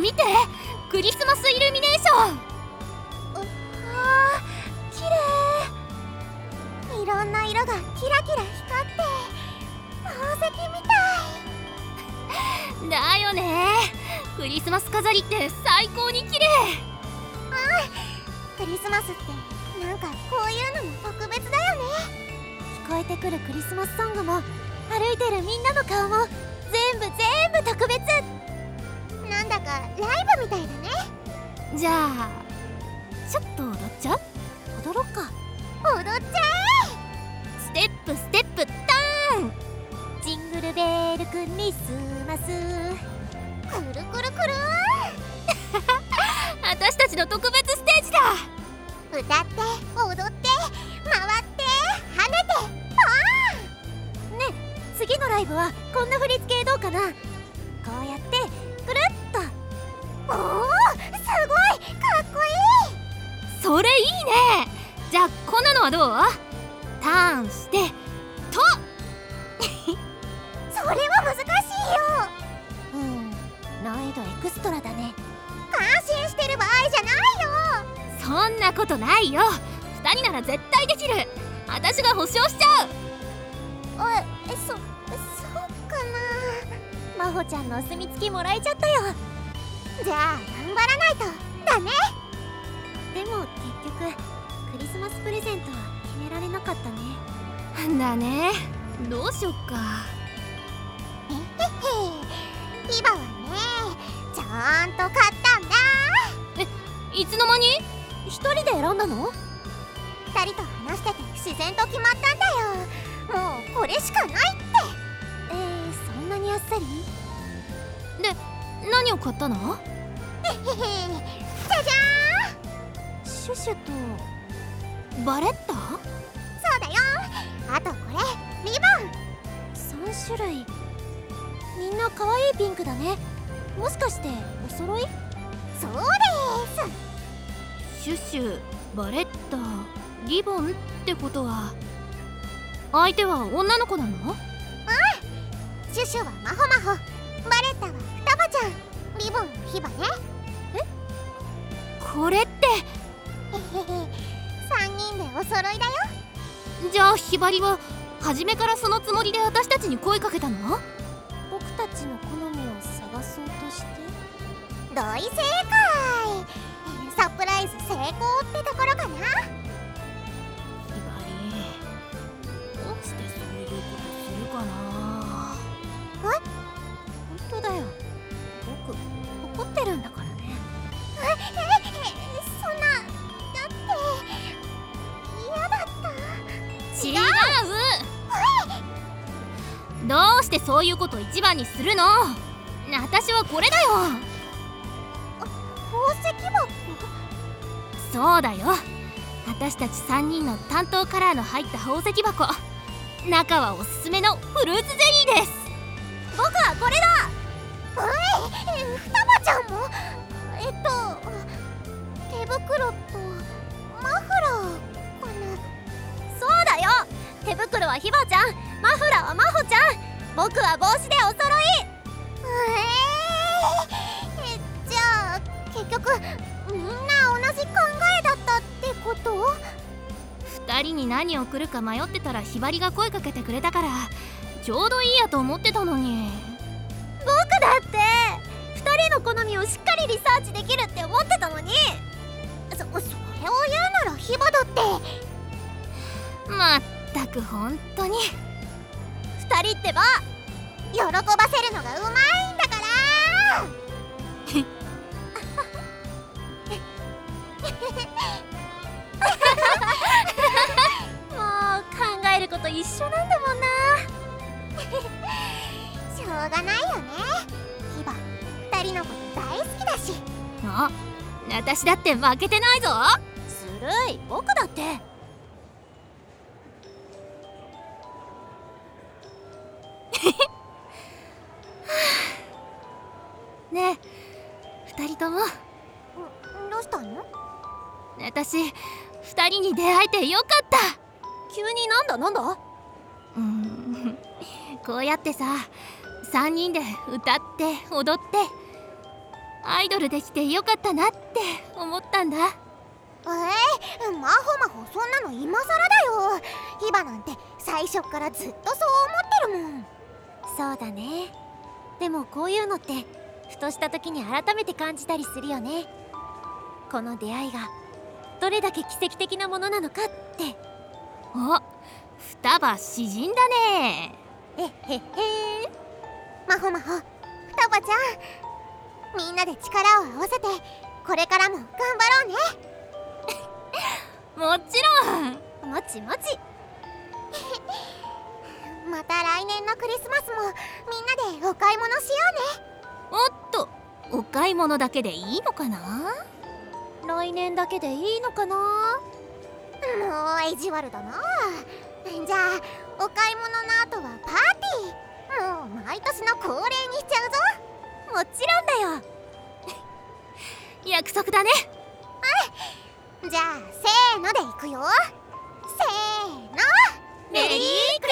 見て、クリスマスイルミネーション。 綺麗。いろんな色がキラキラ光って宝石みたいだよね。クリスマス飾りって最高に綺麗。 クリスマスってなんかこういうのも特別だよね。聞こえてくるクリスマスソングも歩いてるみんなの顔も全部特別。なんだかライブみたいだね。 じゃあちょっと踊っちゃう？ 踊ろっか。踊っちゃステップステップターン。 え。ジングルベールクリスマスくるくるくる私たちの特別ステージだ。 歌って踊って回って跳ねてパーン。ねえ、次のライブはこんな振り付けどうかな。こうやってくるっと。おお、すごいかっこいい。 それいいね。じゃあこんなのはどう？ターンしてとそれは難しいよ。難易度エクストラだね。感心してる場合じゃないよ。 そんなことないよ。2人なら絶対できる。私が保証しちゃう。 そうかな。真帆ちゃんのお墨付きもらえちゃったよ。じゃあ頑張らないとだね。でも結局クリスマスプレゼントは決められなかったね。 だね。どうしよっか。 ヒバはね、ちゃんと買ったんだ。 いつの間に？ 一人で選んだの？二人と話してて自然と決まったんだよ。もうこれしかないって。そんなにあっさり？ で、何を買ったの？ じゃじゃーん。シュシュとバレッタ？ そうだよ。あとこれリボン。3種類。みんな可愛いピンクだね。もしかしてお揃い？そうです。 シュシュ、バレッタ、リボンってことは相手は女の子なの？ シュシュはマホマホ、バレッタは双葉ちゃん、リボンはヒバね。 これって 3人でお揃いだよ。 じゃあヒバリは初めからそのつもりで私たちに声かけたの？ 僕たちの好みを探そうとして。大正解。サプライズ成功ってところかな。 ヒバリ、どうしてそういうことするかな。 本当だよ。僕怒ってるんだからね。そんな、だって嫌だった。 違う。どうしてそういうこと一番にするの？私はこれだよ。 宝石箱？ そうだよ。私たち3人の担当カラーの入った宝石箱。中はおすすめのフルーツゼリーです。 僕はこれだ。双葉ちゃんも？手袋とマフラーかな。そうだよ。手袋はヒバちゃん、マフラーはマホちゃん、僕は帽子でお揃い。じゃあ結局みんな同じ考えだったってこと？ 2人に何を送るか迷ってたらヒバリが声かけてくれたからちょうどいいやと思ってたのに。 僕だって2人の好みをしっかりリサーチできるって思ってたのに。それを言うならヒバだって。 まったく本当に。 2人ってば喜ばせるのがうまいんだからもう考えること一緒なんだもんなしょうがないよね。ヒバ2人のこと大好きだし。 あ、私だって負けてないぞ。 ずるい、僕だってねえ、2人とも。 どうしたの？ 私2人に出会えてよかった。 急になんだ？ こうやってさ3人で歌って踊ってアイドルできてよかったなって思ったんだ。 マホそんなの今更だよ。ヒバなんて最初からずっとそう思ってるもん。そうだね。でもこういうのってふとした時に改めて感じたりするよね。この出会いがどれだけ奇跡的なものなのかって。 お、双葉詩人だね。 マホ双葉ちゃん、みんなで力を合わせてこれからも頑張ろうね。 もちろん。 もちまた来年のクリスマスもみんなでお買い物しよおっと、お買い物だけでいいのかな。 来年だけでいいのかな。もう意地悪だな。じゃあお買い物の後はパーティー、もう毎年の恒例にしちゃうぞ。もちろんだよ。 約束だね。 じゃあせーのでいくよ。せーの、 メリークリ